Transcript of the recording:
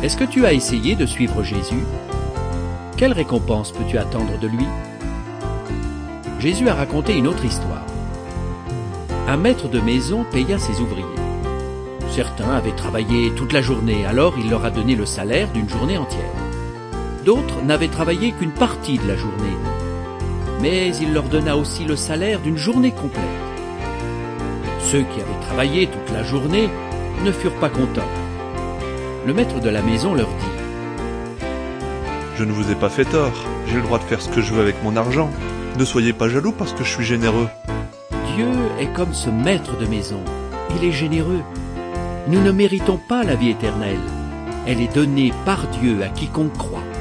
Est-ce que tu as essayé de suivre Jésus? Quelle récompense peux-tu attendre de lui? Jésus a raconté une autre histoire. Un maître de maison paya ses ouvriers. Certains avaient travaillé toute la journée, alors il leur a donné le salaire d'une journée entière. D'autres n'avaient travaillé qu'une partie de la journée, mais il leur donna aussi le salaire d'une journée complète. Ceux qui avaient travaillé toute la journée ne furent pas contents. Le maître de la maison leur dit: « Je ne vous ai pas fait tort, j'ai le droit de faire ce que je veux avec mon argent. Ne soyez pas jaloux parce que je suis généreux. » Dieu est comme ce maître de maison, il est généreux. Nous ne méritons pas la vie éternelle, elle est donnée par Dieu à quiconque croit.